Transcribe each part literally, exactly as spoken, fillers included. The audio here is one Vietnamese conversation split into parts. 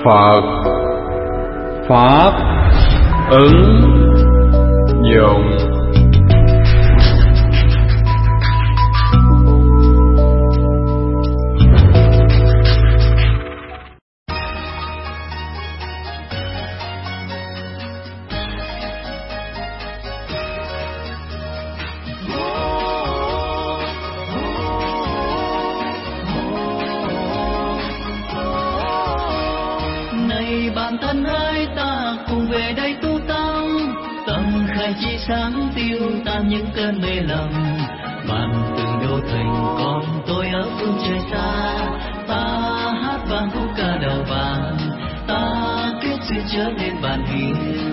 Phật. Pháp ứng dụng. Bạn thân ơi, ta cùng về đây tu tâm, tâm khai chi sáng tiêu tan những cơn mê lầm. Bạn từng đô thành, còn tôi ở phương trời xa. Ta hát vang khúc ca đầu vàng, ta kết duyên trở nên bạn hiền.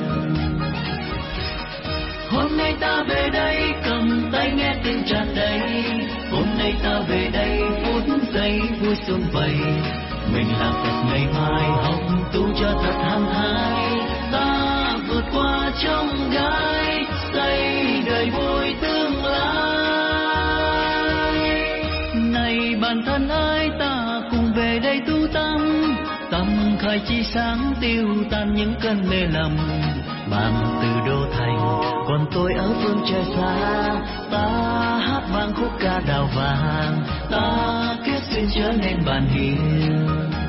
Hôm nay ta về đây, cầm tay nghe tiếng tràn đầy. Hôm nay ta về đây, phút giây vui xuân vầy. Mình làm Phật ngày mai, học tu cho thật hăng hái. Ta vượt qua trong gai, xây đời vui tương lai. Này bạn thân ơi, ta cùng về đây tu tâm, tâm khai chi sáng tiêu tan những cơn mê lầm. Bạn từ đô thành, còn tôi ở phương trời xa. Ta hát vang khúc ca đào vàng, ta kết duyên trở nên bạn hiền.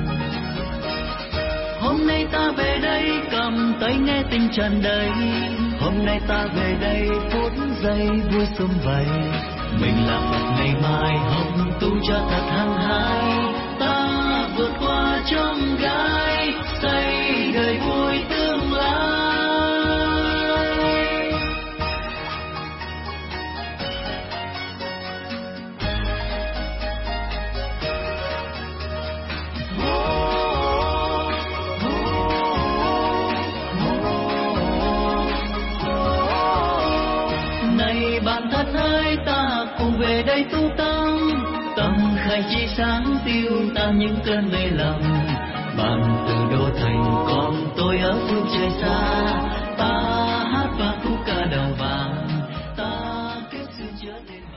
Hôm nay ta về đây, cầm tay nghe tình tràn đầy. Hôm nay ta về đây, phút giây vui sum vầy. Mình là Phật ngày mai, học tu cho thật hăng hái. Ta vượt qua trong gai, xây đời vui tương lai. Bạn thân ơi, ta cùng về đây tu tâm, tâm khai chi sáng tiêu tan những cơn mê lầm. Bạn từ đô thành, còn tôi ở phương trời xa. Ta hát vang khúc ca đầu vàng, ta kết duyên trở nên bạn.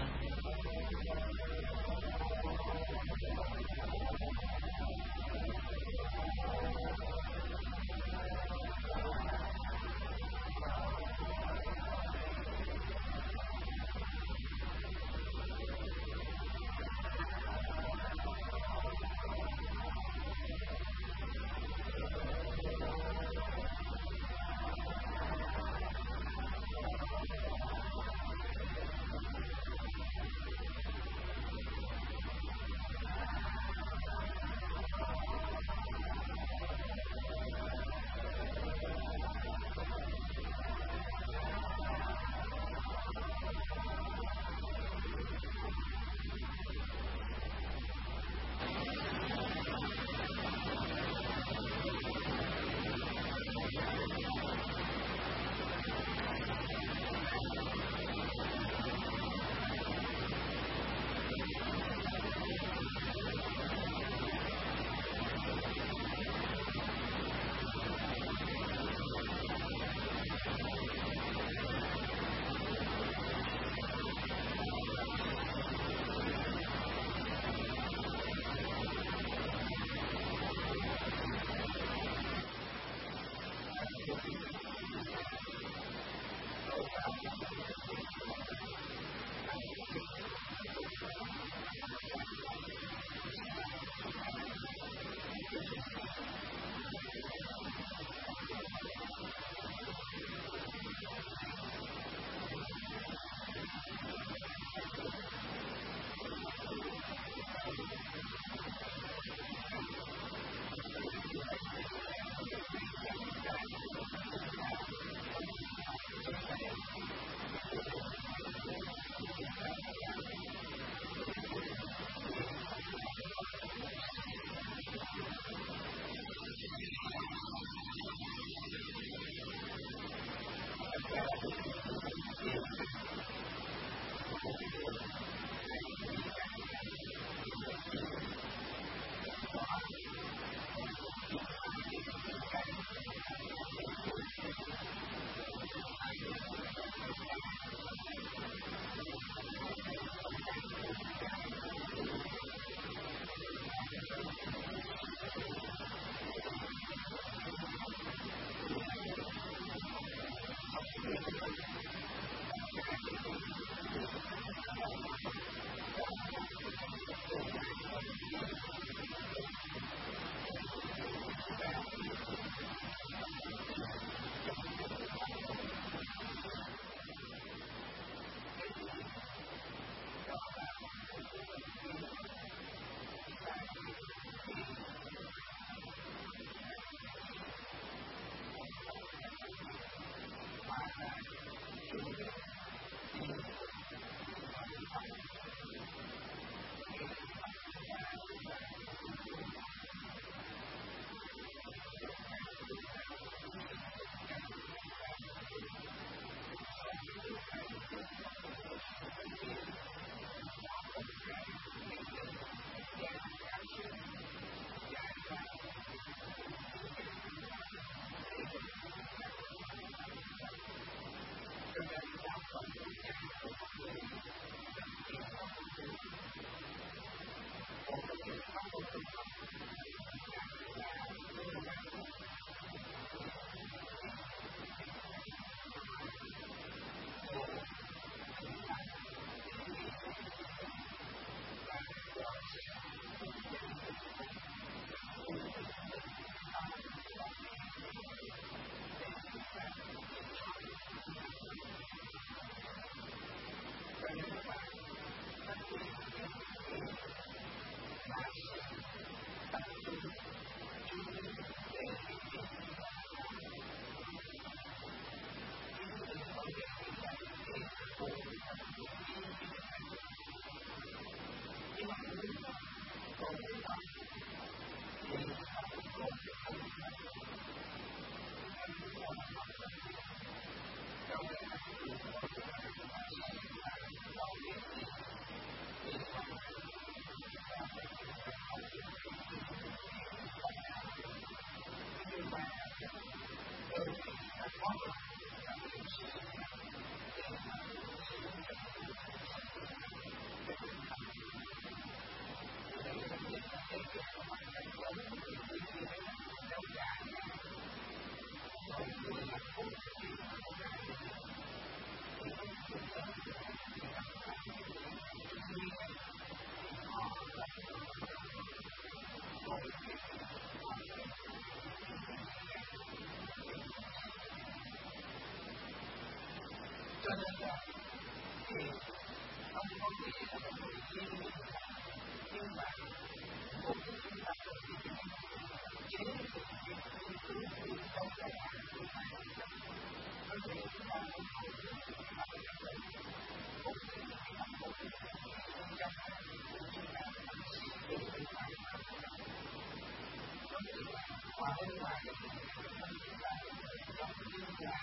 Cho nên là thì không có nghĩa là một người chuyên nghiệp, nhưng mà một cái chúng ta cần chế được những nghiên cứu từ trong cái bản của ta. Bởi vì chúng ta không có những cái bản của ta, một cái bản của ta trong cái bản của chúng ta từ cái bản của ta. Có nghĩa là qua bên ngoài của chúng ta trong những là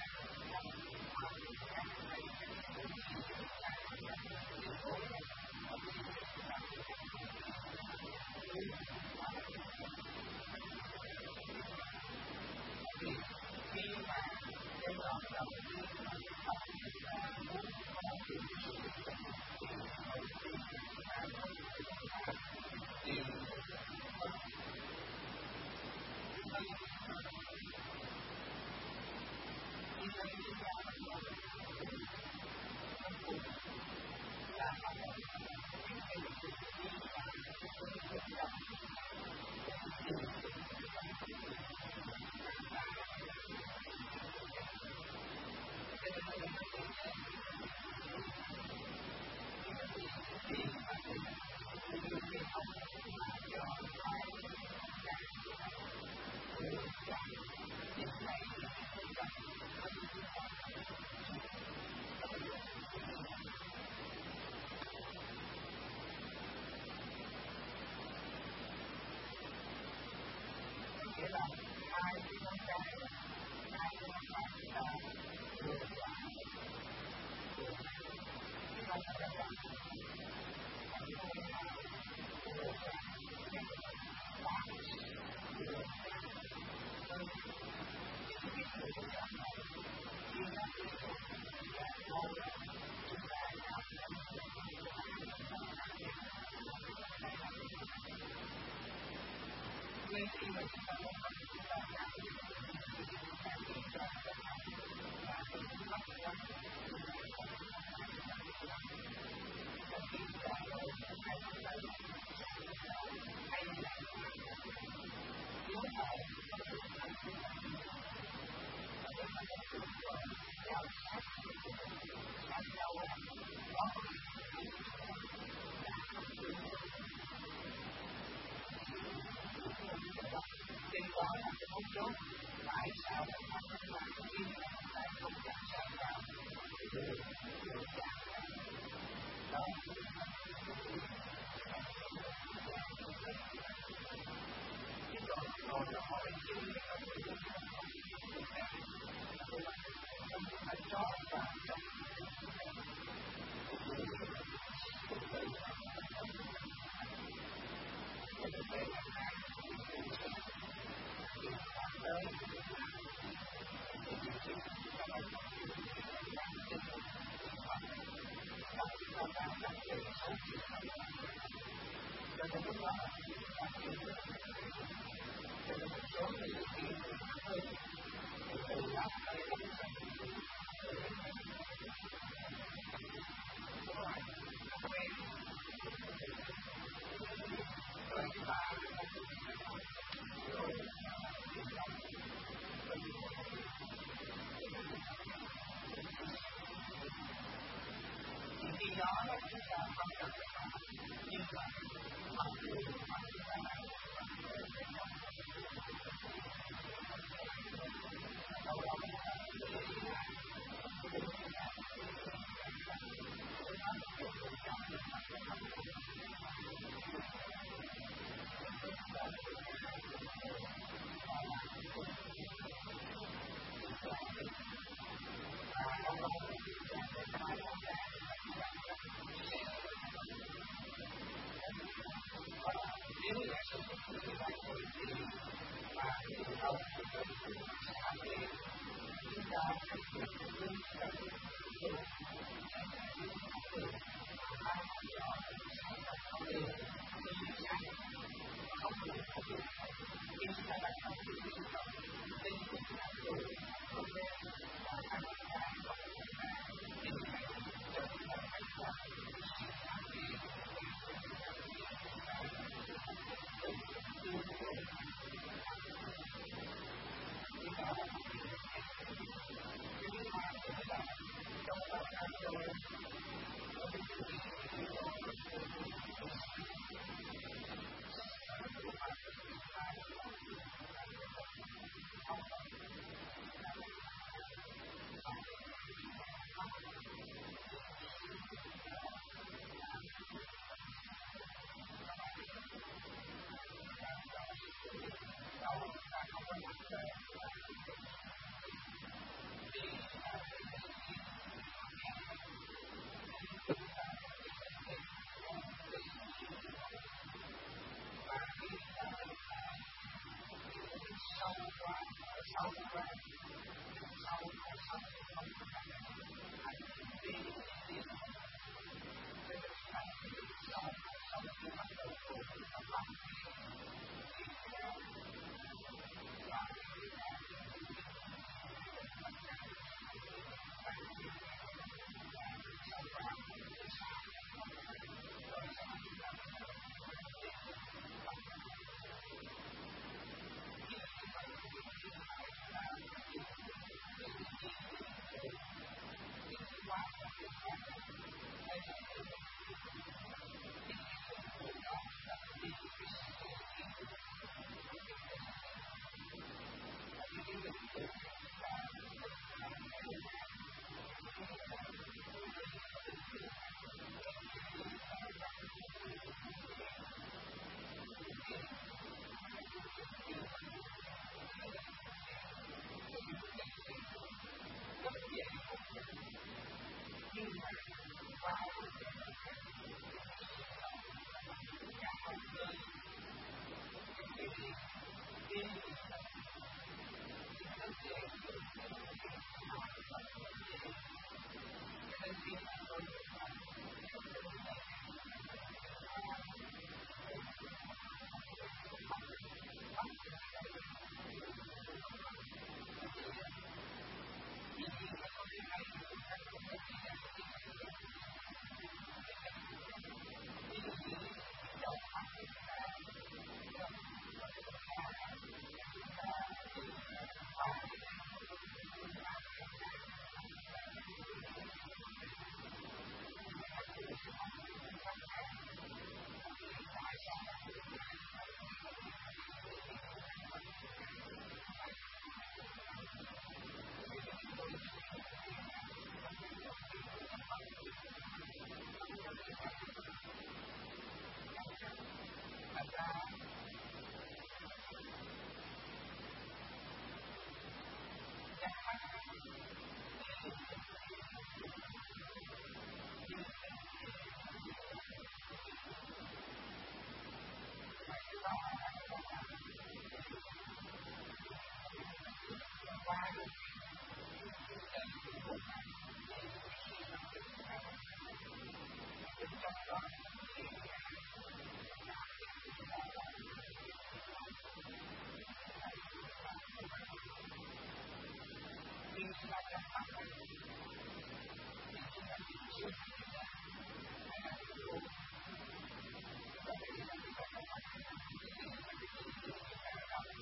nghĩa là hai cái ngón cái, hai cái ngón tay chúng ta vừa quả, vừa cái không phải là quả, còn cái ngón tay vừa quả, cái quả vừa hơn những cái sự cảm này khi nó tiếp tục và lâu chúng ta cảm thấy nên khi mà chúng ta muốn học chúng ta cảm thấy chúng ta kiểm tra tất cả và chúng ta bắt quán chúng ta không có kiểm tra rồi hay là hay là nếu mà giám sát sát nhau đó trên đó là cái mấu chốt tại sao mà phát sinh ra khi mà chúng ta không giám sát vào đó chứ còn rồi là họ bên chung thì không được không phải chó và trong cho nên lúc đó cho nên một số người Hãy subscribe cho kênh Ghiền Mì Gõ để không bỏ lỡ những video hấp dẫn.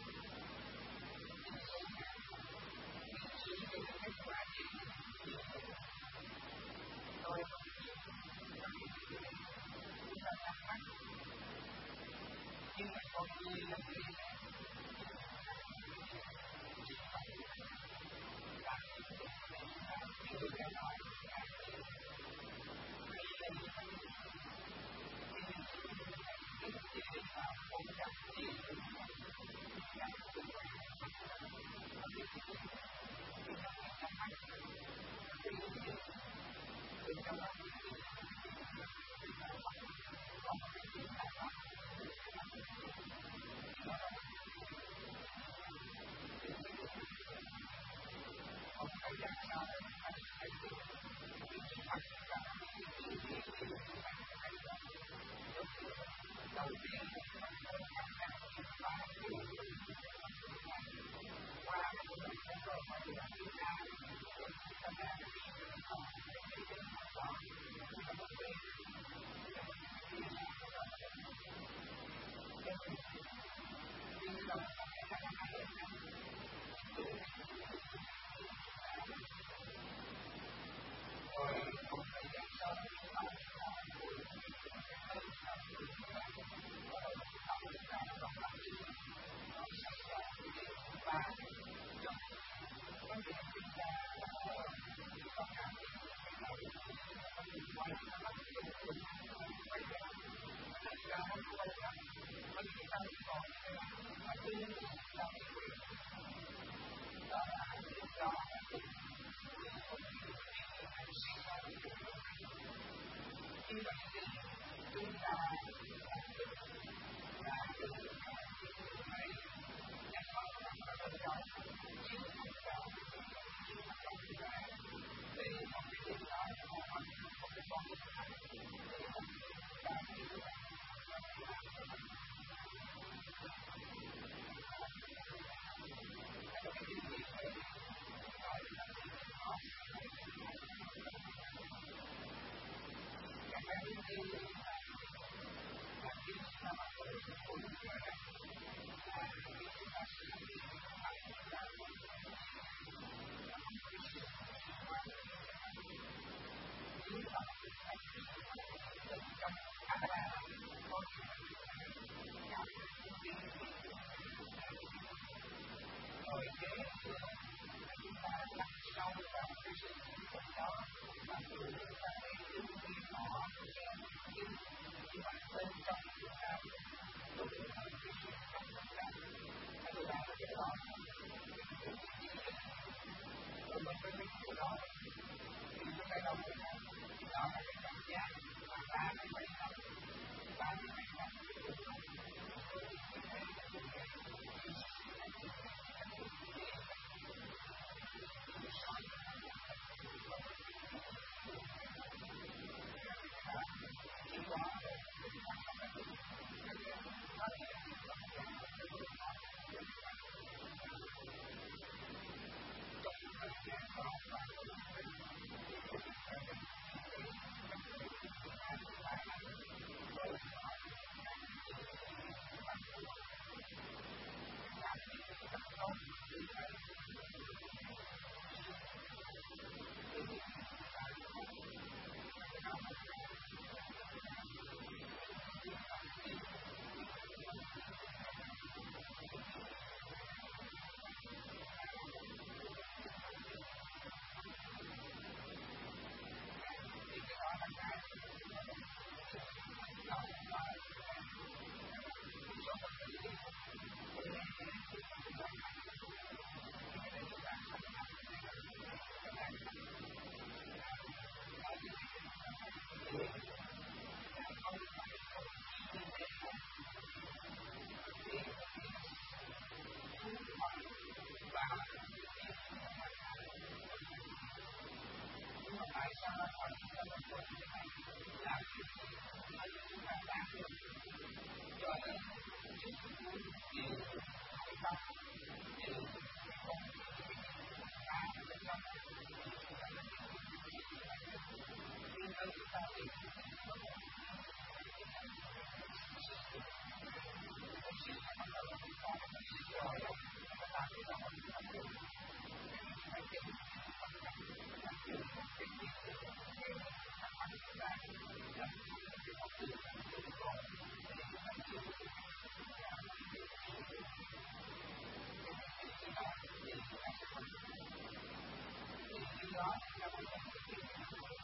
đó chúng ta mới nhận được cái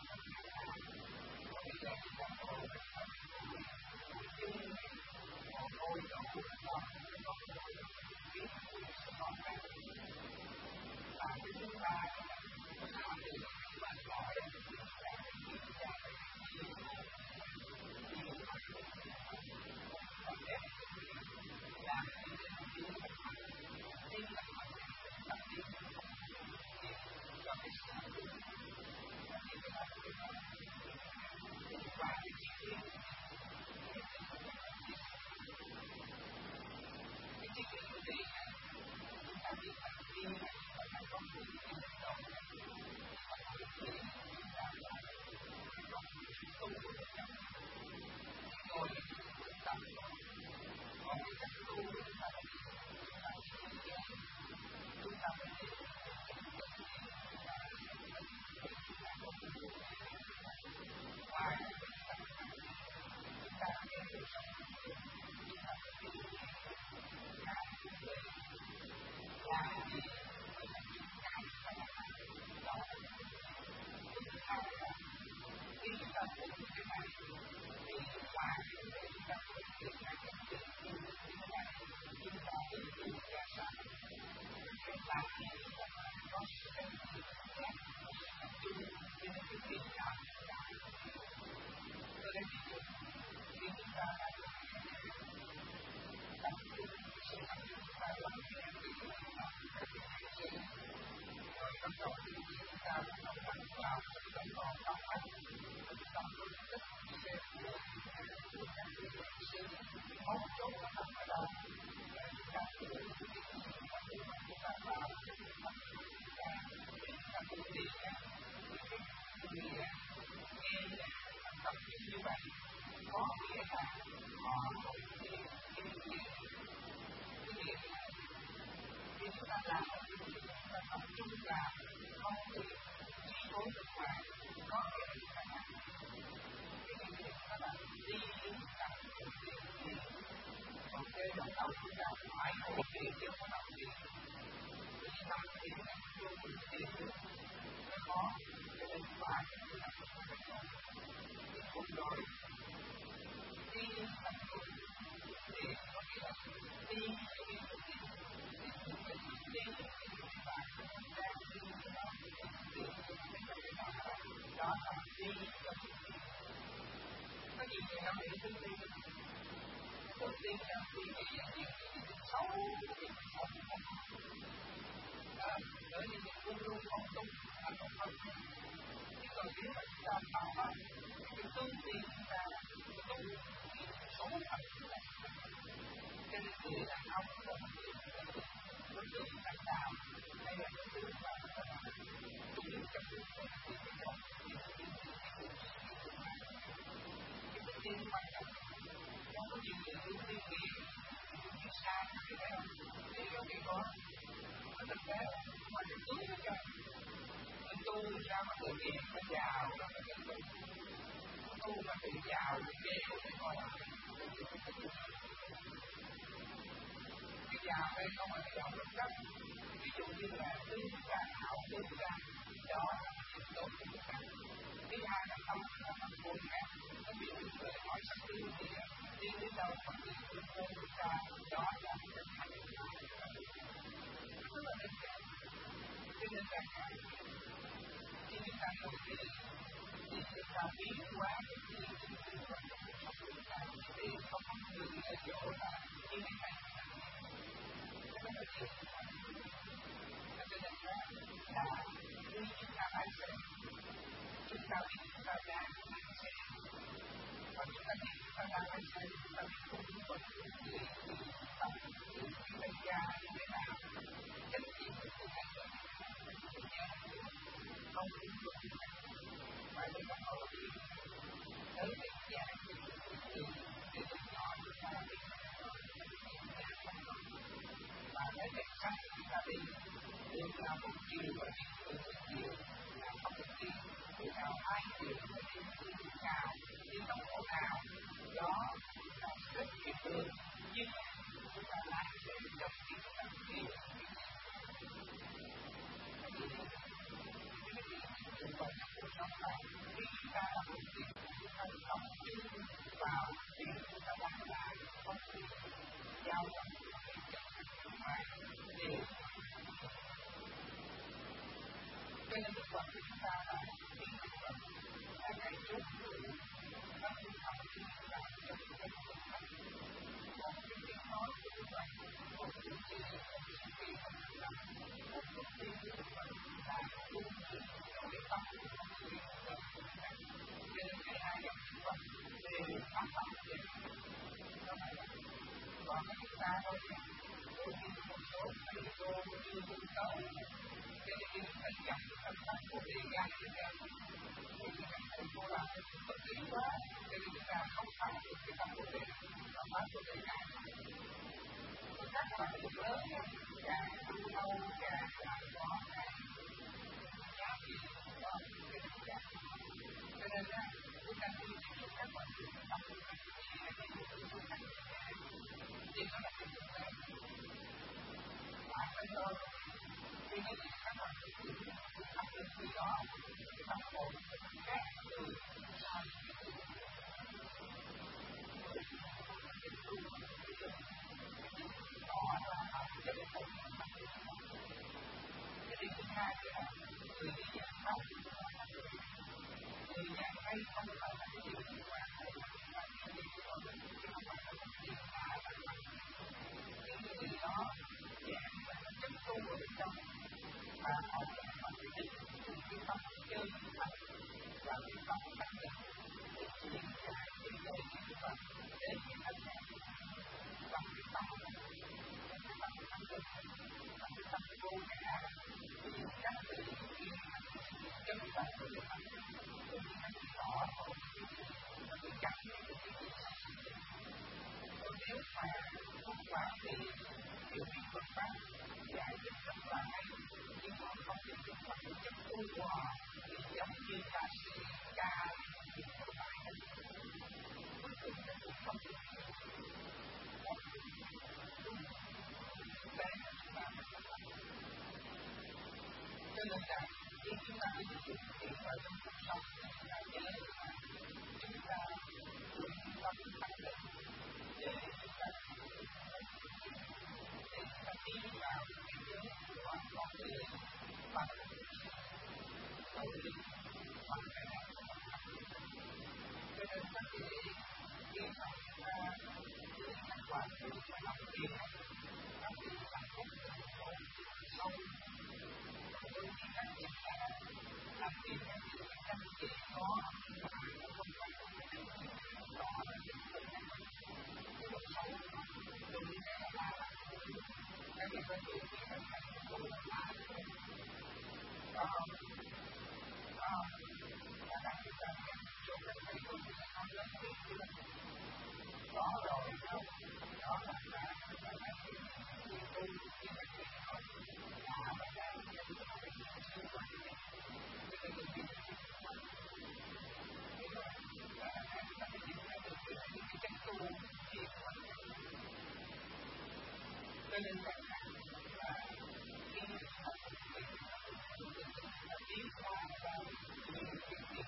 bây giờ chúng ta ngồi với các chân ngồi đổ đó cái con ngồi biết sẽ có cái và cái thứ ba là từ bạn gọi là kiểm tra và ép làm cái điều mà tin là tập tin cho cái sự và cái cái đó cái đó và cái chi tiết cái chi tiết của gì chúng ta biết là tin là chúng ta có một cái hành động và một cái chuyện chúng ta là có một cái tu của mình trong ngồi tập có cái cách tu của chúng ta là chúng ta chúng ta phải biết ngoài chúng ta nghe được sống chúng ta phải biết cái về làm gì với là những cái phải làm đó thứ hai là khi chúng ta thấy cái này thì ngoài những cái chúng ta phải biết cái cái chuyện như thế này chúng ta tự tin ra sao cái làm gì chúng ta phải có sự cái gì khác tập trung trên cái việc làm cho đến ví dụ khi chúng ta đã tập trung sự tập trung và lắng nghe cái việc làm rồi bắt đầu chúng ta bắt đầu bắt vào cái tổng hợp tổng áp chúng ta phân tích xem của các cái sự mấu chốt là nằm ở đâu để chúng ta tự chúng ta vào cái việc tập trung ra để chúng ta tự tìm ra cái cái nghĩa nghe tập trung như vậy có nghĩa là họ không biết cái nghĩa cái nghĩa khi chúng ta làm chúng ta tập trung vào không bị chi phối bên ngoài có nghĩa là chúng ta làm cái nghĩa đó là đi đến tập trung đi còn cái đầu đầu chúng ta phải ngồi tiền chứ không có đầu tiền vì nằm tiền là vô cùng tiền nó khó cho nên phải chúng ta không phải có cũng rồi đi đến tập trung để có nghĩa là đi cái đi cái gì đi cái gì và đang đi cái đó đi cái đó đó là đi cho cái gì có gì thì nó để tư duy đầu tiên là suy nghĩ những cái xấu những cái xấu không đó bởi vì mình luôn luôn không đúng anh không không chứ còn nếu mà chúng ta tạo ra cái tư duy chúng ta đúng thì xấu thật là cho nên người đàn ông là một người đối tượng lãnh đạo hay là đối tượng mà nó là chủ yếu trong cuộc sống thì cái đó cái tư duy quan trọng không có nhiều người tư duy nghĩ như sai cái đó thì có cái có nó thực tế mà cái tướng nó cho mình tu sao mà tự nhiên nó giàu nó phải tự tu tu mà tự giàu thì dễ không thể coi cái giàu đây không phải giàu vật chất ví dụ như là tư ca hảo tư ca đó là chuyện tốt của chúng ta thứ hai là tâm là tâm vô ngã nó biểu hiện về hỏi sắc tư thì đi đến đâu mà đi đến vô chúng ta đó là cái hành rất là đơn giản cho nên là khi chúng ta ngồi thiền thì chúng ta biến hóa cái gì chúng ta trong cuộc sống của chúng ta thì không có người ở chỗ là như thế này nó rất là nhiều cho nên là khi chúng ta lái xe chúng ta biết chúng ta đang lái xe và chúng ta biết chúng ta đang lái xe chúng ta biết không đúng vật gì tập cái tay ga như thế nào trách nhiệm của chúng ta không đúng vật gì phải lấy bắt đầu đi tới cái nhà thì để chúng nhỏ chúng ta biết và lấy cái cách chúng ta đi đường nào một chiều và đi đường một chiều là không một chiều đường nào hai chiều và đi đường nào đi tốc độ nào đó chúng ta rất kịp đường nhưng chúng ta lái xe trong khi chúng ta đi cái gì từ từ tới cho nên phải chậm tâm tác của đề ra như thế thì các thầy cô làm bất lý quá cho nên chúng ta không phá được cái tâm của đề và phá của đề ra các bạn được lớn càng tu lâu càng làm rõ càng giá trị của cái thực trạng cho nên chúng ta đi tiếp các bạn được tập trung các cái gì để chúng ta thì nó là cái thực tế bạn phải lo khi nó bị các bạn được tập trung từ đó cái tâm hồn khác từ sai đó là cái điều không cái điều thứ hai là người đi giải pháp người giải hay không phải là cái điều liên quan hay là cái điều của mình chứ không phải là cái điều đã là những người đó dạng là chất tu ở bên trong và họ sẽ phải định cái tâm chơi tâm và cái tâm thanh định để chuyển giải cái lời của Phật đến cái thanh nhẹ bằng cái tâm cái tâm thanh định bằng cái tâm vô ngã thì các tự nhiên chân thật của cái tâm cũng như các rõ rồi nó bị chặt cái cái cái còn nếu mà không phải thì hiểu biết Phật pháp giải thích rất là hay nhưng họ không thể thực hành chất tu của họ thì giống như ca sĩ ca thì không phải cuối cùng nó cũng không được cho nên là khi chúng ta đi thực hiện vào trong cuộc sống chúng ta nhớ là chúng ta luôn tâm thanh định để chúng ta để chúng ta đi vào cái giới của con người bằng nội lực bằng cái năng cho nên các cái khi mà chúng ta đưa các quả thứ mà làm việc các cái hạnh phúc sâu đôi khi các việc ta làm việc các việc các việc có mà nó không phải là cái điều đó là những cái cái độ sâu đôi khi là ba là các việc đó đôi khi là các việc đó là ba có không có không và các việc ta chỗ các thầy cô chúng ta nói lớn hơn chưa có rồi đâu đó là là là là cái cái tu cái cái cái nói đã và đang nhận được cái sự quan trọng cho nên mình biết thế rồi là là là cái gì là được cái những cái chân tu thì quan trọng cho nên rằng là khi mình học thì chúng ta tiến qua vào những cái việc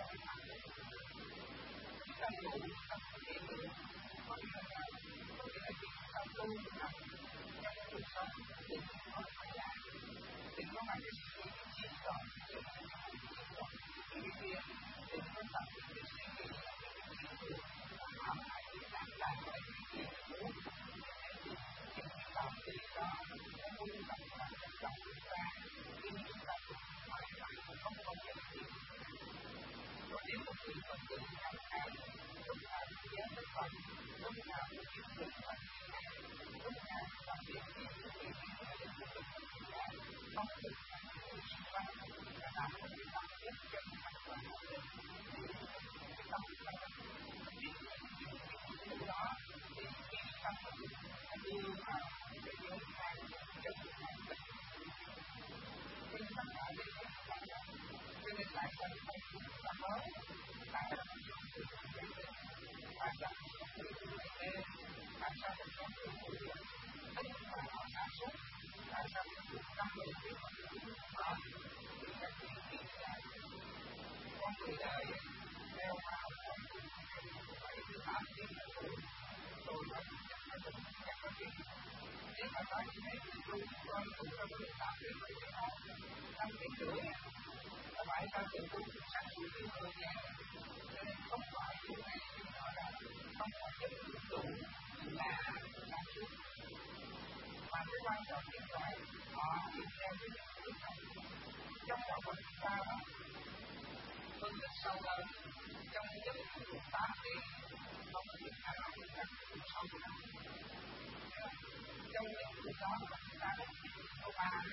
chúng ta ngủ tập thể ngủ có nghĩa là có nghĩa là khi chúng ta tu tập trong cuộc sống thì nó phải là thì nó phải là sự chỉ rõ sự cái kia thì nó tập cái suy nghĩ là cái suy nghĩ và ám hại cái cảm lại với cái gì muốn thì cái tập thì đó nó muốn tập là trong lòng chúng ta khi chúng ta phải phải không có nhận được rồi nếu một người phật tử cảm thấy lúc nào cũng nhớ tới Phật lúc nào cũng chịu đựng Phật lúc nào cũng làm việc gì cũng bị những người đến của Phật không được làm những sự quan và làm cho người ta biết chân thành và hữu ích cái tâm Phật biết điều đó thì khi tâm Phật đưa vào cái giới hạn chân thành nhưng tất cả đều là Phật cho nên tại sao phải chúng ta nói tại sao phải dùng từ cái gì tại sao phải dùng từ cái gì tại sao phải dùng từ cái gì tất cả họ sản xuất tại sao phải dùng năm mươi cái vật dụng đó thì các chuyện hiện ra con người đời theo vào con người bảy mươi tám tiếng là tuổi tôi nói chắc là mình chắc có chuyện nếu mà nói như thế thì tôi con tôi có mười tám tiếng bảy mươi tám năm tiếng rưỡi là phải sao từ tôi sáng suốt tiếng mười ngày cho nên không phải điều này thì nói là không phải chất lượng đủ là sáng suốt mà cái quan trọng nhất là họ kiểm tra cái nhận thức này trong đạo Phật chúng ta đó phân tích sâu hơn trong giấc ngủ tám tiếng không có việc nào chúng ta ngủ sâu nữa trong giấc ngủ đó mà chúng ta có có ba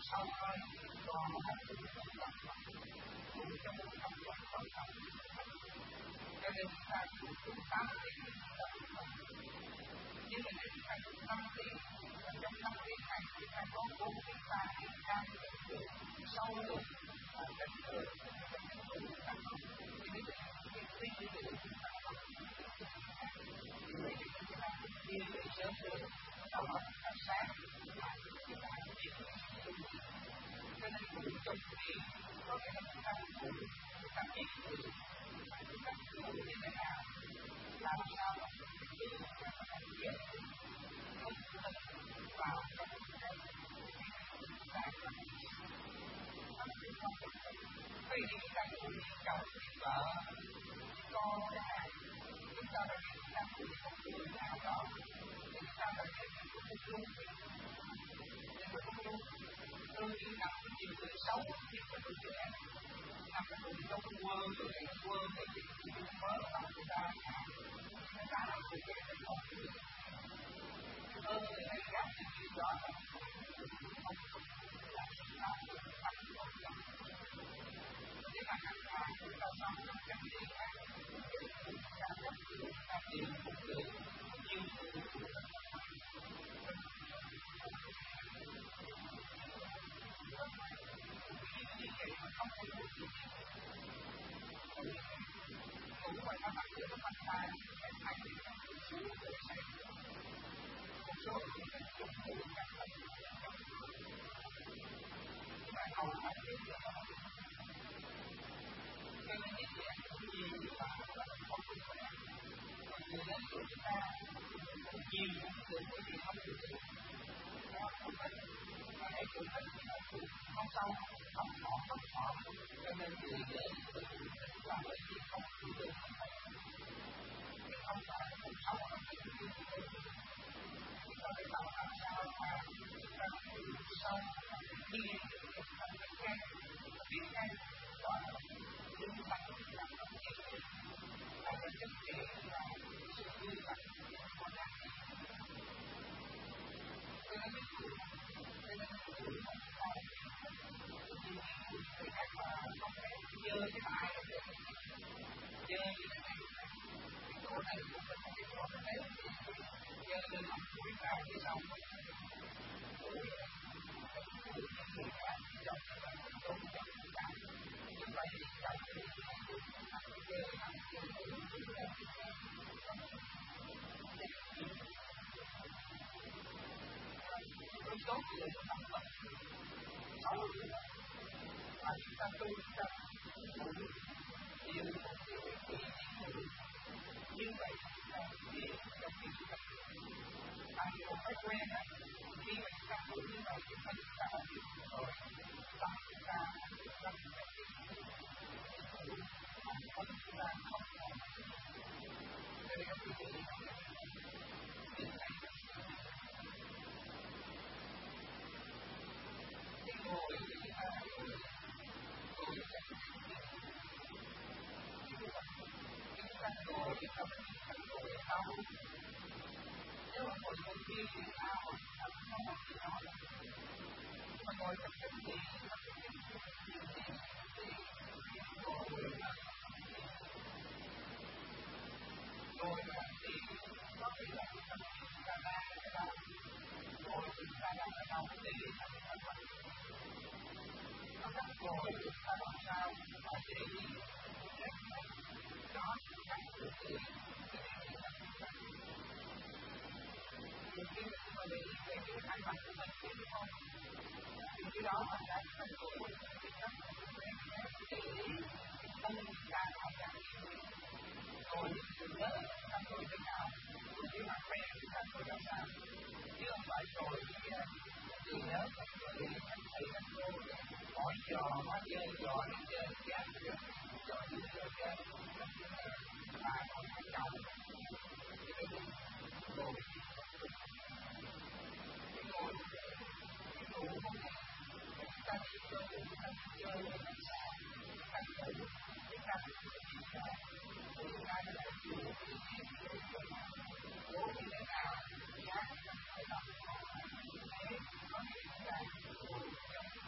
sau thôi còn một sự tập tập cũng trong một tập tập tập tập cho nên chúng ta cũng cũng tám tiếng tập tập nhưng mà nếu chúng ta cũng năm tiếng và trong năm tiếng này chúng ta có bốn tiếng ba tiếng năm tiếng sâu được và đánh được và đánh được chúng ta không thì bây giờ cái tiếng như vậy chúng ta không thì vậy thì chúng ta cũng đi về sớm sớm sau đó chúng ta sáng và chúng ta biết cho nên cũng trong khi có thể là chúng ta cũng chúng ta biết được và chúng ta cũng như thế nào làm sao mà chúng ta biết và chúng ta biết không tập vào trong cái chúng ta làm không thể không được vì chúng ta cũng đi chồng đi vợ đi con thế này chúng ta phải biết chúng ta cũng không được nào đó thì chúng ta phải biết chúng ta không đúng nhưng mà không đúng đôi khi gặp nhiều người xấu thì có đôi trẻ nằm ở trong trong quơ rồi này quơ này thì cũng có lòng người ta người ta là người trẻ thì không được ơn người này gặp thì chuyện đó là không là chúng ta được thành công lắm thế mà các bạn chúng ta sống trong cái gì khác chúng ta rất nhiều chúng ta tìm một người nhiều người cũng rất là như vậy mà không có một gì cũng phải các bạn đưa các bạn cái thay đổi một số người sẽ một số người sẽ chụp mũi các bạn các bạn hầu hết biết được các bạn cho nên những chuyện cũng nhiều và không được khỏe còn người lớn của chúng ta cũng nhiều những người gì không được đó không phải mà để tự thân thì nó cũng không sâu không khó không khó cho nên người lớn của chúng ta là bởi vì không chịu được không phải nhưng không phải là không xấu không phải chịu được chúng ta phải tạo làm sao mà chúng ta chịu sâu đi chúng ta phải khen biết khen đó là những mặt là không thể là cái chất trị là sự vui vẻ của ta cho nên cái sự cho nên cái sự không phải người khác mà không thể dơ cái bãi dơ như thế này cái chỗ này cũng phải không biết chỗ này đấy dơ lên mặt mũi ra phía sau người khác chọn cái là tôn trọng người ta như vậy thì chọn cái gì dơ mặt mũi tôi tốt thì là chúng ta tập xấu và chúng ta tu chúng ta cũng yêu một điều ý như vậy chúng ta biết trong khi chúng ta tại vì một thói quen á khi mà chúng ta tu như vậy thì thân chúng ta đã biết rồi tâm chúng ta tâm chúng ta biết còn thân chúng ta không còn cho nên các quý vị biết này cái ngồi thì ta ngồi chúng ta ngồi thì ta phải phải ngồi đau nếu mà ngồi ngồi kia thì đau ta không có gì đó nhưng mà ngồi tập trung thì ta phải tập trung nhiều thì ngồi là ngồi là thì có thể là chúng ta chúng ta đang ở đâu ngồi chúng ta đang ở đâu để ta phải tập trung nó rất ngồi chúng ta làm sao mà để ý cái đó chắc được thì nhiều khi mà chúng ta để ý về cái hành động của mình chứ không thì cái đó mà cái mình ngồi thì chắc là chúng ta để ý tâm càng ngày càng ngồi từ lớn chúng ta ngồi thế nào khi mà khỏe chúng ta ngồi làm sao chứ không phải ngồi từ lớn rồi thầy các cô hỏi dò hóa chơi dò đi chơi chán được dò đi chơi chán và còn phải cầu ngồi cái ngồi cái ngủ không thể chúng ta đi chơi chúng ta đi chơi với các xã các cụ chúng ta đi chơi chúng ta đi là chủ ngủ như thế nào giá chúng ta phải làm thế có nghĩa là ngồi trong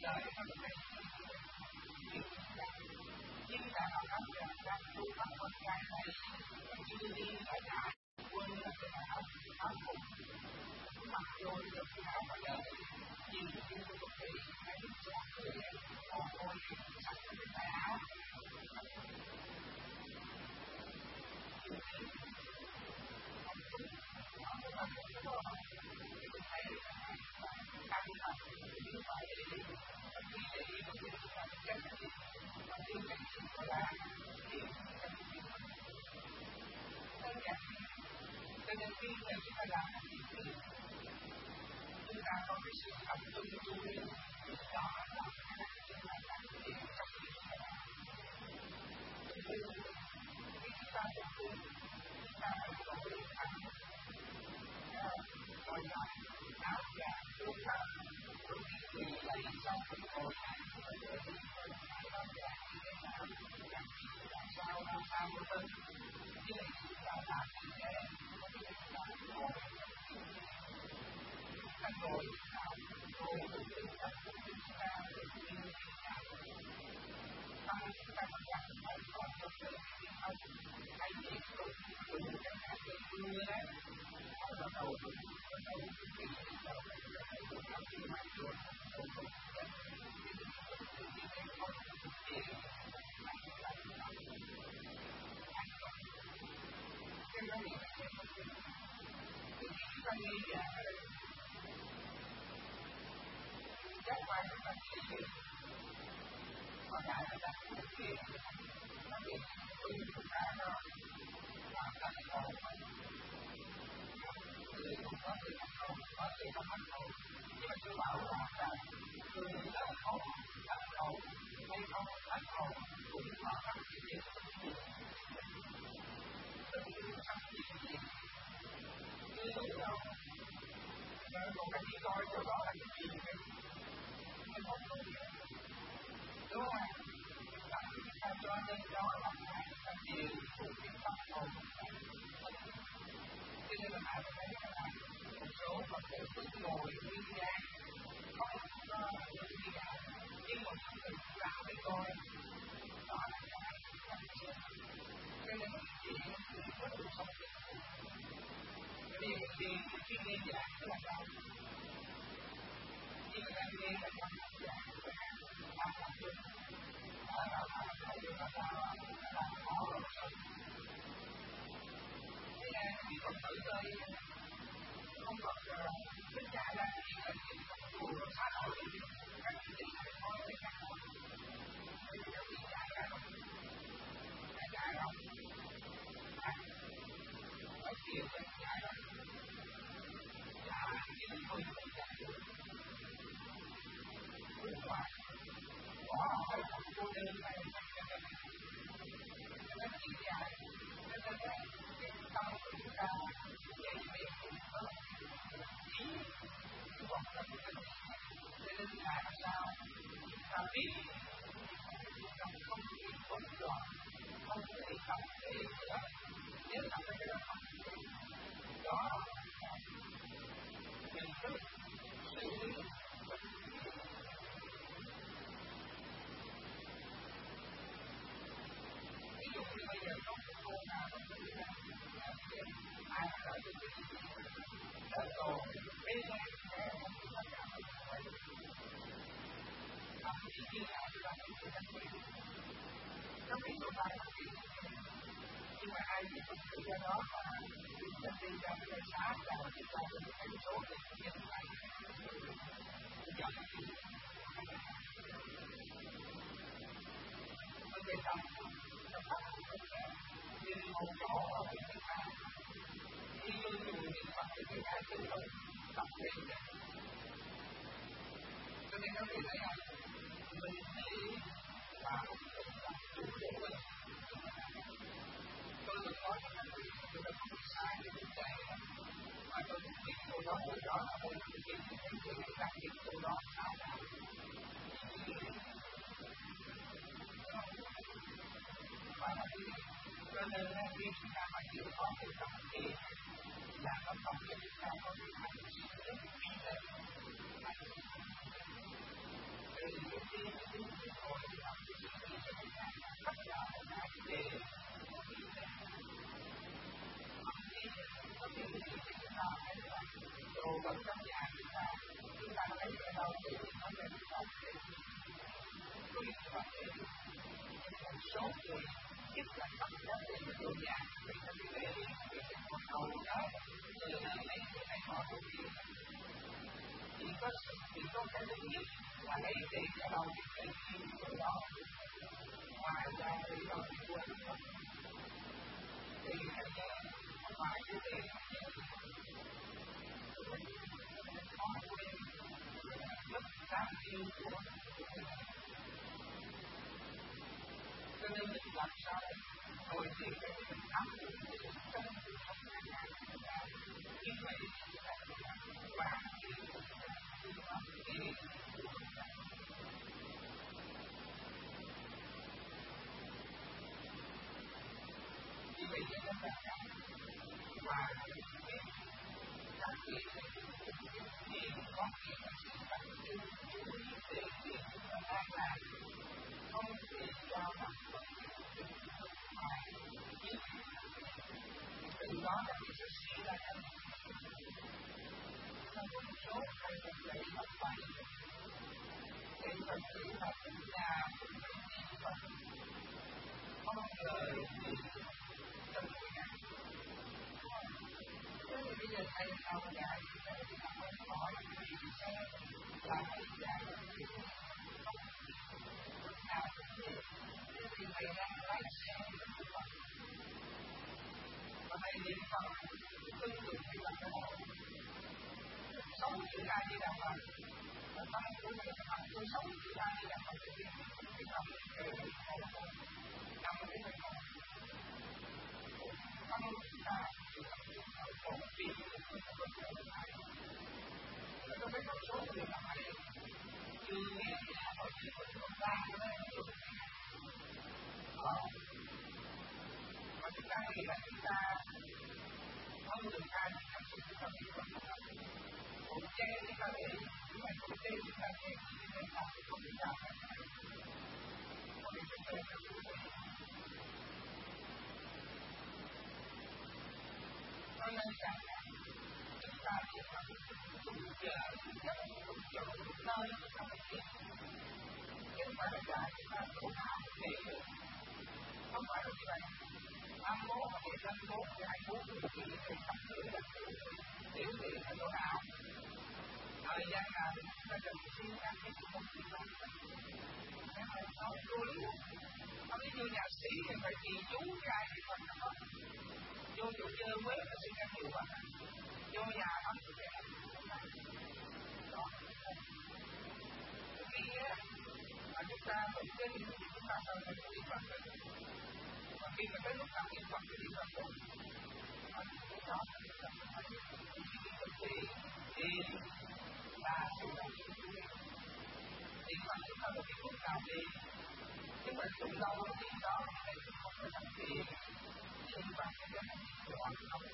đời nó được này chính là họ nói rằng đang tu tập con trai này chưa đi phải đã quên là cái áo áo phục mặc rồi được cái áo mà đời nhìn cái tôi có thể thấy cho người họ ôi sạch cái áo cho nên khi mà chúng ta làm chúng ta có cái sự tập trung chú ý đó là chúng ta làm việc trong việc chúng ta làm khi chúng ta tập trung chúng ta phải có cái thắng gọi là áo gà chúng ta có cái gì lấy sau khi ngồi lại và để chúng ta áo gà như thế nào làm sao làm sao vân vân như vậy chúng ta làm như thế ta ngồi nào ngồi với chúng ta của chúng ta để đi chúng ta ta chúng ta còn gặp phải còn có thể đi không hay gì cũng cũng chẳng hạn như mưa đấy nó bắt đầu bắt đầu cái gì đó nó làm gì mà rồi đầu đầu cái gì cái không thì anh lại làm anh còn cái đó là cái chúng ta nghĩ ra các bạn chúng ta chỉ biết có đại là đặt một cái nó bị tôi chúng ta đó là đặt đầu người không có người đặt đầu có người không bắt đầu nhưng mà tôi bảo là người đặt đầu đặt đầu hay không đặt đầu cũng có các cái gì tôi cũng không biết gì như đúng đâu một cái gì coi cho đó là cái gì đấy nhưng không có gì đúng không tại vì chúng ta cho nên đó là cái ta điều của cái tâm hồn cho nên là bạn thấy là một số Phật tử cứ ngồi đi ra không có đi ra nhưng một số người làm để coi đó là cái tâm trí cho nên chỉ chỉ có được sống vì vì khi nghe giảng tức là sao khi người ta nghe là trong giảng về ba pháp luân đó là ba pháp luân đó là là khó rồi thế là khi Phật tử tới không Phật tất cả là chỉ là những của xã hội các chị phải nói với các hội thì nó bị chạy ra không chạy ra không phải chịu cái chạy ra những người không chạy được đúng rồi bỏ cái phần cô đơn này nó chỉ dài nó cho cái tâm của chúng ta dễ bị cũng có ý còn là cái cho nên là sao ta biết ta không bị hỗn loạn không thể tập thể nữa nếu tập cái đó không đó nhận thức xử lý ví dụ như bây giờ có một cô nào đó ai nói được cái gì đó rồi bây giờ sẽ không có tất cả mọi người làm gì như nào thì làm gì cho mình trong cái số ba là gì nhưng mà ai bị thực sự ra đó mà chúng ta đi ra cái xã là chúng ta có một cái số để hiện tại chọn vấn đề tâm nó phát nhưng một chỗ ở bên thứ hai khi tôi dùng niệm Phật thì cái cái tự động tập luyện cho nên các vị thấy là mình thấy vào tập chủ đề mình tôi được nói cho các vị tôi đã không sai để tôi chạy mà tôi biết câu đó tôi đó là một cái chuyện thì thấy tôi đã đạt được câu đó khá là và là cho nên khi chúng ta mà chịu khó tự tập thì là nó không cho chúng ta có cái hành rất vĩ đại từ yêu của người này. Cho nên mình làm sao hồi thì cái mình áp dụng trong cuộc sống hàng ngày của chúng ta, như vậy chúng ta và cái cuộc sống của chúng ta. Vì vậy cho nên là và các vị thì có thể là sự tập trung chú ý về việc chúng ta đang làm, không thể cho mặt bất kỳ mà như từ đó là cái sự suy ra thành trong một số hai phần lễ bất bày trên phần tử là chúng ta cũng phải đi phần không ngờ thì trong cái này. Thế thì bây giờ thầy sau này thì ta mới hỏi vì sao là thầy dạy thì không lúc nào cũng vậy. Thế thì thầy đang lái xe niệm Phật. Và thầy niệm Phật tương tự như là cái đó. Sống chữ A Di Đà Phật. Và tâm của mình là tôi sống chữ A Di Đà Phật thì cái tâm đều là không có nằm ở cái này. Tâm chúng ta một việc của chúng ta có thể lại. Tôi biết một số người làm ở đây chưa nghe thì là nói chuyện của chúng ta cho nên chúng ta và chúng ta nghĩ là chúng ta không được ai thì cảm xúc chúng ta bị vấn đề cũng che chúng ta để chúng ta cũng che chúng ta che chúng ta làm thì không được làm có thể chúng ta là chúng ta cho nên rằng chúng ta chỉ phải đúng giờ đúng giấc đúng chỗ đúng nơi chúng ta phải biết chứ không phải là dài chúng ta đổ nào để được không phải là như vậy năm bố mà để năm bố thì hai bố thì chỉ để tập lưỡi là tiểu thì là chỗ nào thời gian nào thì chúng ta cần xin các cái sự không chịu làm cái này nói vô lý không biết như nhạc sĩ thì phải chỉ chú dài thì phần đó vô chỗ chơi mới là xin các hiệu quả vô nhà ấm thì sẽ làm đó khi mà chúng ta tụng kinh thì chúng ta cần phải niệm Phật và khi mà tới lúc nào niệm Phật thì niệm Phật tốt và cái đó là chúng ta phải thực hiện thì là sự là niệm Phật chúng ta một cái lúc nào thì nhưng mà tụng lâu thì đó là chúng không phải làm gì nhưng mà cái đó là những đoạn không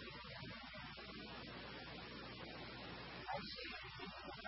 hãy suy nghĩ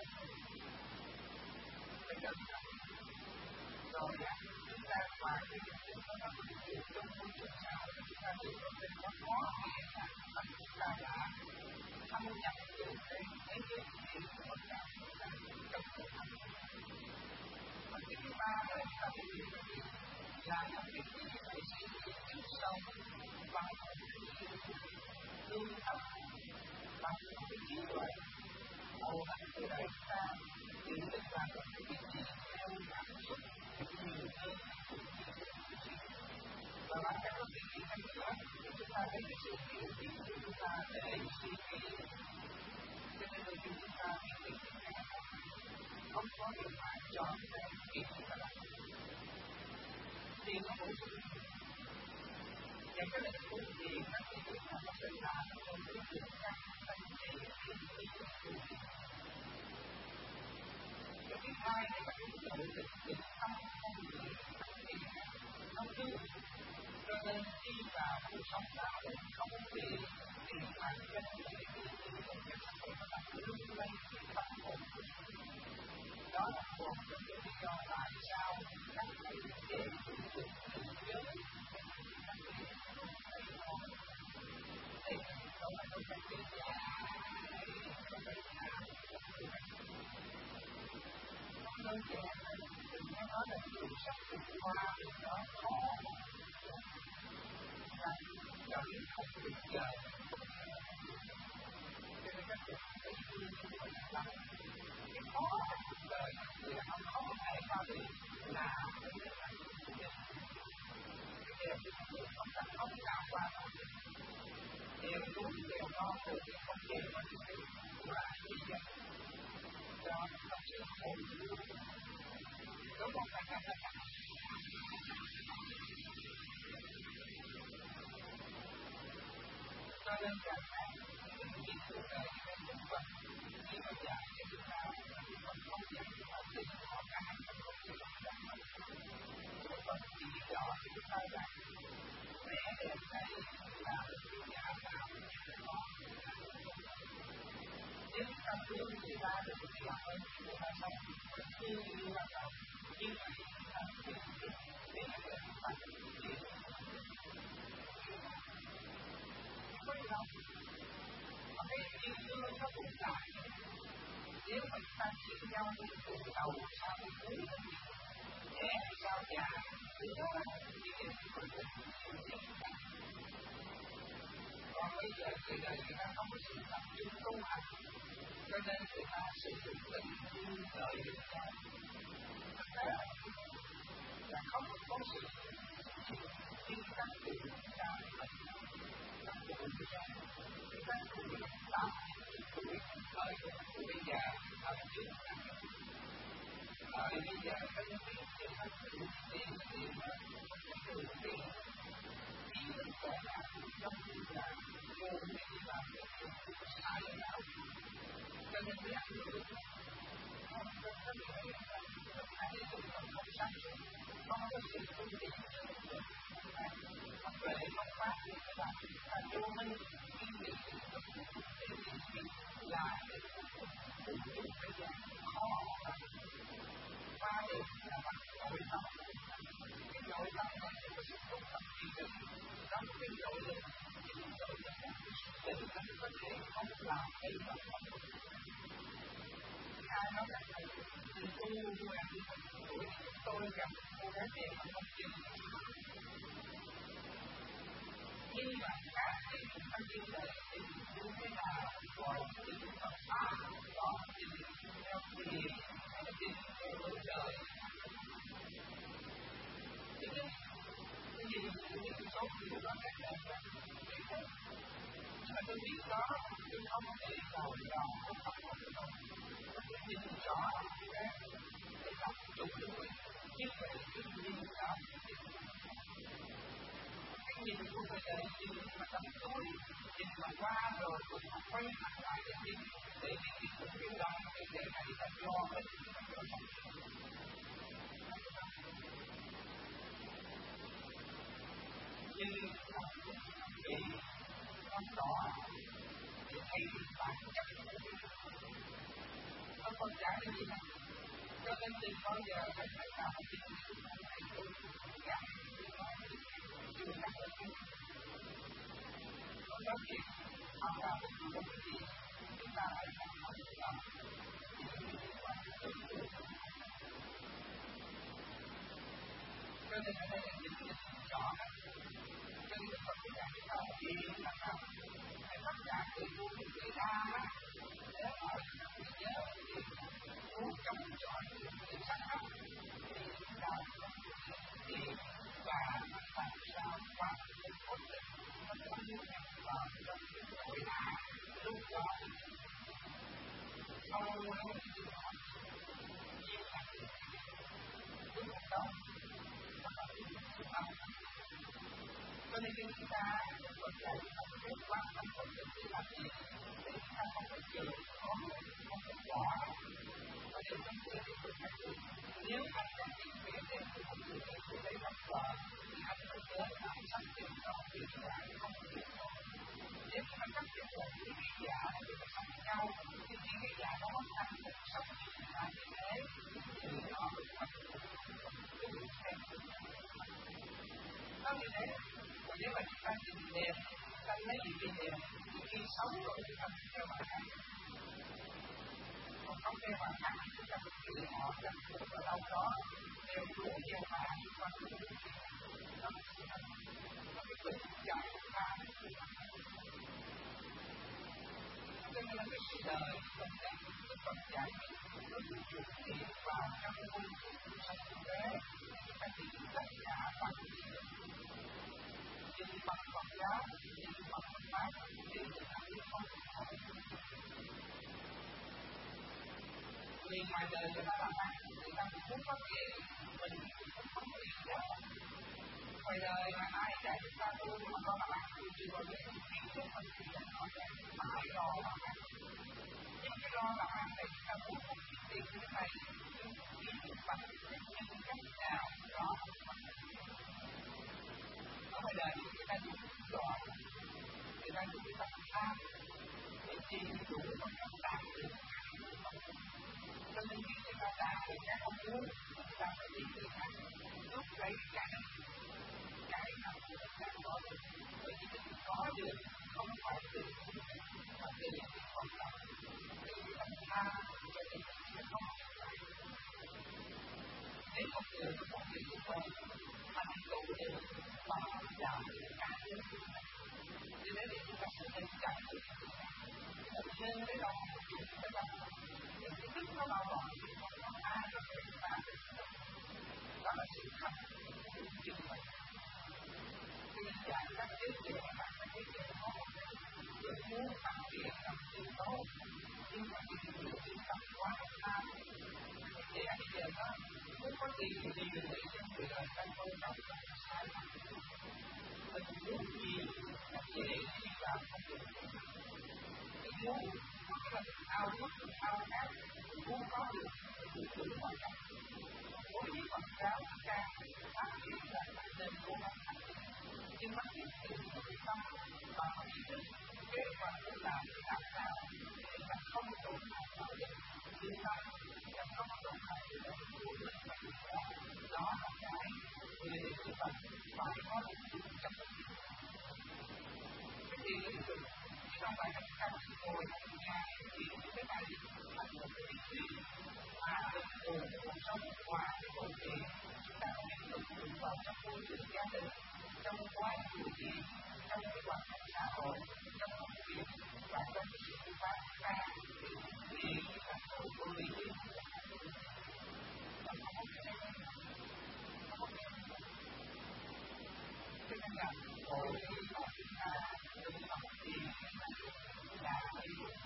phải cẩn thận rồi chúng ta qua cái việc chúng ta có thể chịu trong môi trường xã hội chúng ta được có thể có có nghĩa là chúng ta đã thâm nhập được cái thế giới hiện của tất cả chúng ta trong cuộc sống và cái thứ ba là chúng ta phải hiểu là một cái gì phải suy nghĩ chiều sâu bằng một cái tương tâm bằng một cái trí tuệ hầu hết từ đây ta thì tức là một cái gì theo cảm xúc nhiều hơn và bằng cách có cái gì hơn nữa chúng ta thấy cái sự hiểu biết của chúng ta để suy nghĩ cho nên là chúng ta biết được cái này không có điều mà chọn để việc chúng ta làm thì nó bổ sung và cái lệnh của gì các cái việc mà nó sẽ làm cho cái việc các cái gì thì cái thứ hai là cái sự định định tâm con người thì nó cứ cho nên đi vào cuộc sống xã hội không bị tìm thành cái gì thì một cái xã hội nó đang lung lay tâm hồn đó là một trong những lý do tại sao các thầy để được giới các thầy thầy con thầy đó là đối với cái nhà đối với nhà không đơn giản đừng có nói là trường sắc trường hoa thì nó khó là dẫn không được giờ cho nên các thầy phải thương phải làm cái khó cuộc đời thì là không có thể qua được là cái việc là cái điều không ta không nào qua được đều đúng đều no từ cái không gian mà chúng ta là cái gì cho trong sự khổ nên càng khác những cuộc đời những nhân vật khi mà dạy cho chúng ta là chúng ta không dạy chúng ta tự có cả không sự đảm bảo chúng ta chỉ rõ cho chúng ta rằng vẻ đẹp này là một cái giả tạo để có nếu chúng ta thương người ta được một cái ơn người ta sống thương yêu ban đầu như vậy chúng ta sẽ biết để là để chúng ta biết có gì đâu mà cái yêu thương nó cũng lại nếu mà chúng ta chịu nhau từ đầu sau cuối trẻ hay sao già thì đó là những cái phần của chúng ta. Còn bây giờ người đời người ta không có sự tập trung tu hành, cho nên người ta sử dụng tình yêu lợi dụng nhau. Thật ra là không có sự nhưng các cụ chúng ta là các cụ chúng ta các cụ tám tuổi thời của bây giờ ở trước thời bây giờ các biết cho các cụ tiền tiền tiền tiền chỉ mình có là trong là vô nghĩa là sai đạo cho nên biết được không có cái gì là hai cái không có sáng suốt không có sự tu luyện hoặc là không phát hiện là là vô minh khi mình là để tự chủ cái dạng khó là qua được là bằng nội tâm cái nội tâm này là một sự tu tập gì được trong cái nội lực những nội lực tự thân có thể không làm hay mà không ai nói rằng là tôi tu là tuổi tôi gặp cô gái đẹp mà không chịu nhưng mà các cái thanh niên này thì như thế nào gọi là sự tập phá đó thì theo tiền hay là tiền theo lối đời thì cái cái gì những cái số điều đó các bạn nhưng mà tôi biết đó tôi không thể nào đó không tập một cái đâu tôi nhìn rõ cái cái tập chủ đuổi như vậy cái nhìn rõ cái nhìn của người đời nhìn mà đắm đuối nhìn mà qua rồi rồi mà quay mặt lại để nhìn để nhìn cái cái đó cái để này là do mình mà do mình như là nghĩ không rõ thì thấy bản chất không còn trả cái gì hết cho nên đừng bao giờ phải phải tạo một cái sự thay đổi gắn chưa chắc là đúng có nói chuyện hoặc là một cái gì chúng ta phải làm mọi người làm cho nên ở đây là những cái rõ cho nên Phật cái này chúng ta chỉ là sao phải tất cả người tu người ta để ở cái giới muốn chống chọi cái sắc ấp thì chúng ta thì và làm sao qua cái ổn định nó không nhập vào trong cái nội hạ lúc đó sau đó thì nó chiếm đặt đúng không đó nó là cái sự tâm cho nên khi chúng ta còn dạy không biết quan tâm ổn định để làm gì để chúng ta không phải chờ khó không phải bỏ và để chúng ta tiếp tục phát triển nếu anh có những vẻ đẹp của một người đẹp của đấy rất vợ thì anh phải nhớ là anh sắp tiền cho việc giải không việc thôi nếu mà các việc là những cái giả thì phải sống với nhau thì những cái giả đó anh cũng sống với chúng ta như thế thì nó mới phát triển được thêm nó như thế còn nếu mà chúng ta nhìn đẹp chúng ta lấy gì cái đẹp khi sống rồi chúng ta phải theo bản thân còn không theo bản thân chúng ta phải tự họ đặt được ở đâu đó theo đuổi theo bà chúng ta phải đuổi nó là sự thật nó cái tự dạy chúng ta cho nên là cái sự đời mình đã cái Phật dạy nó được chuyển hiện vào trong môi trường cuộc sống thực tế chúng ta chỉ tất cả bằng đi bằng Phật giáo, đi bằng Phật pháp, đi bằng cái không vì ngoài đời người ta làm ăn, người ta cũng muốn phát triển, mình cũng muốn phát triển đó. Ngoài đời mà ai dạy chúng ta tu mà con mà bạn tu chưa bao giờ kiến thức mình thì là nó sẽ mãi lo mà ăn. Nhưng cái lo mà ăn này chúng ta muốn một cái tiền như thế này, nhưng kiến thức bằng những cách nào đó ở ngoài đời người ta dùng đòi, người ta dùng tâm tham để chi đủ con cách đạt được. Cho nên khi người ta đạt được cái không muốn, người ta phải đi người khác lúc lấy cái cái nào của người ta có được. Bởi vì mình có được không phải từ mà từ những cái con tâm, từ cái tâm tham cho nên mình sẽ không được lại. Nếu một người có một người của mình thành tựu được và làm được cả những thứ này, thì nếu chúng ta sẽ nên chạy được một nhân với đó một chuyện với đó những cái thức nó bao gồm thì không có ai có thể phá được đó là sự thật của chính mình. Khi dạy các giới trẻ và các giới trẻ có một cái muốn phát triển làm sự tốt, nhưng mà khi người chúng ta quá tham thì bây giờ nó muốn có tiền thì đi được để cho người đời ta tôn trọng là sai lầm. Mình muốn gì là dễ khi làm không được. Mình muốn có cái là mình ao ước, mình ao khát, mình muốn có được, mình đủ mọi cách. Đối với Phật giáo chúng ta phát triển là phải nên cố gắng phát triển. Nhưng phát triển từ một cái tâm và một ý thức kế hoạch để làm để làm sao để ta không tổn hại đạo đức chúng ta, ta không tổn hại đạo đức của mình và chúng ta. Đó là cái người sự Phật phải có một chút trong cuộc sống. Cái gì là sự chứ không phải là các sự ngồi ở nhà thì như thế này thành một cái việc gì mà được cùng cuộc sống ngoài cái công việc chúng ta có thể ứng dụng vào trong môi trường gia đình, trong quá trình gì, trong cái hoạt động xã hội, trong công việc và trong cái sự phát ra thì những cái xã hội của lý trí nó không có thể nó không có thể cho nên là mỗi khi mà chúng ta đứng ở một gì là cái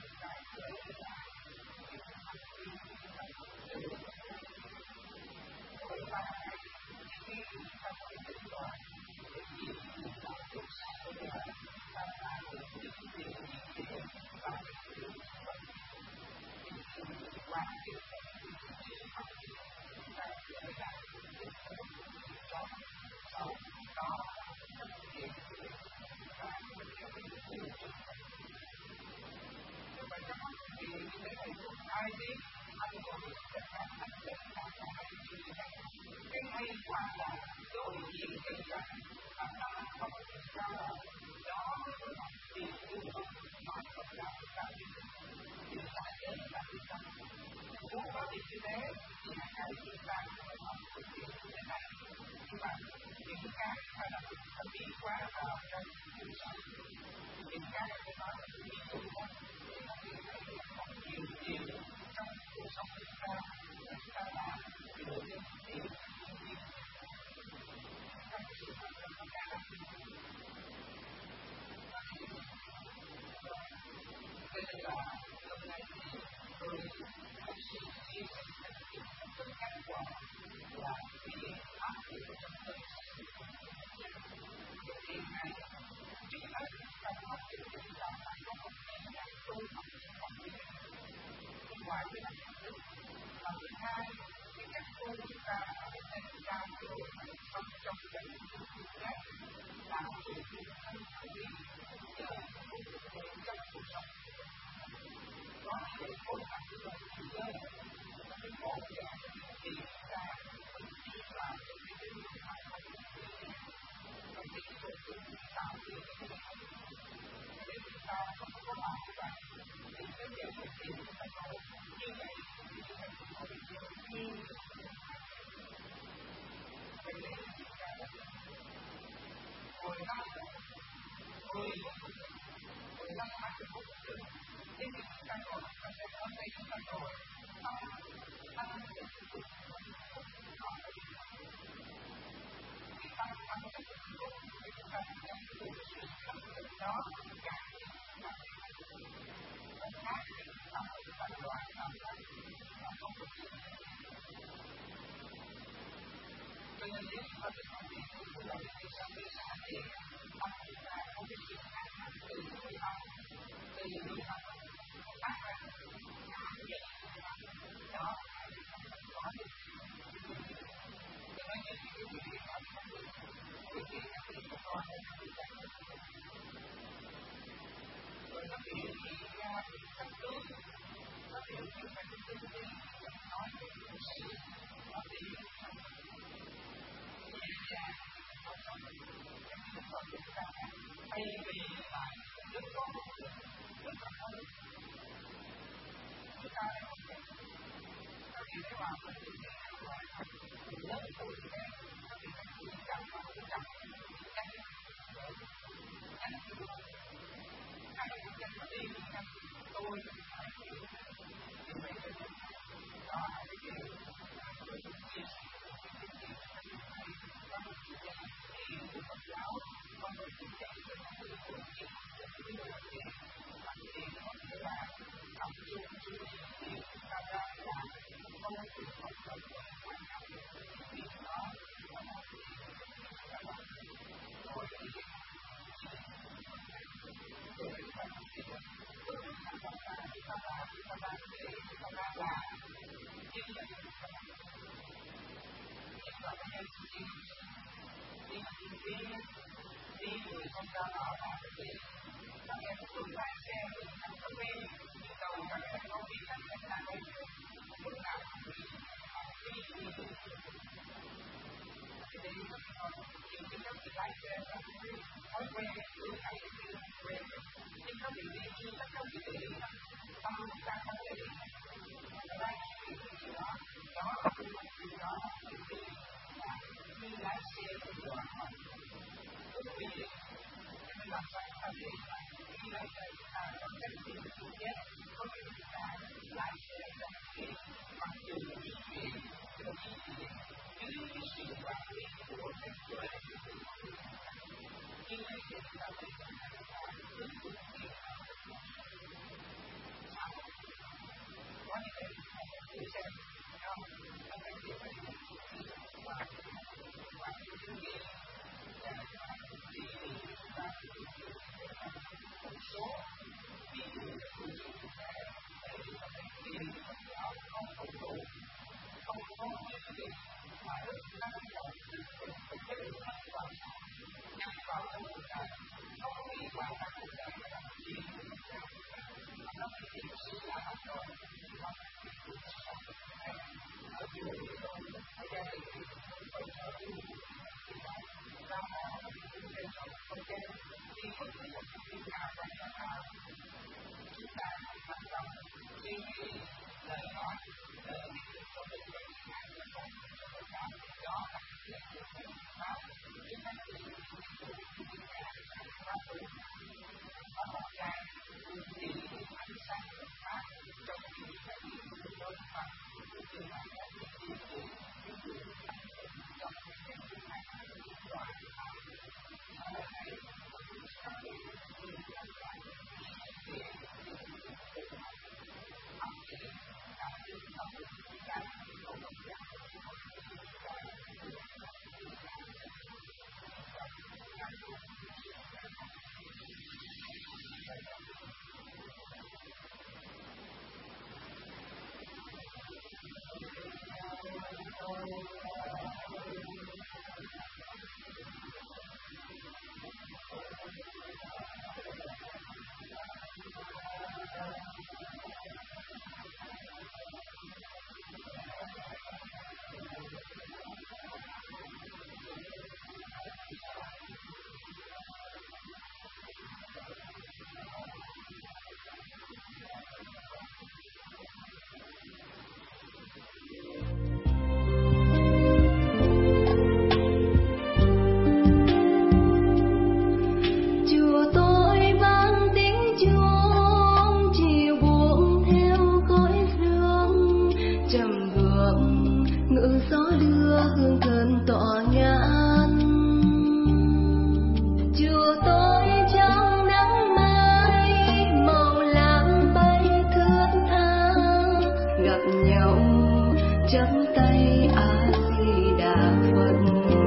chắp tay A Di Đà Phật.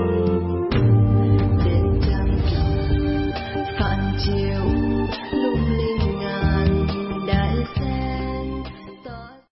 chiều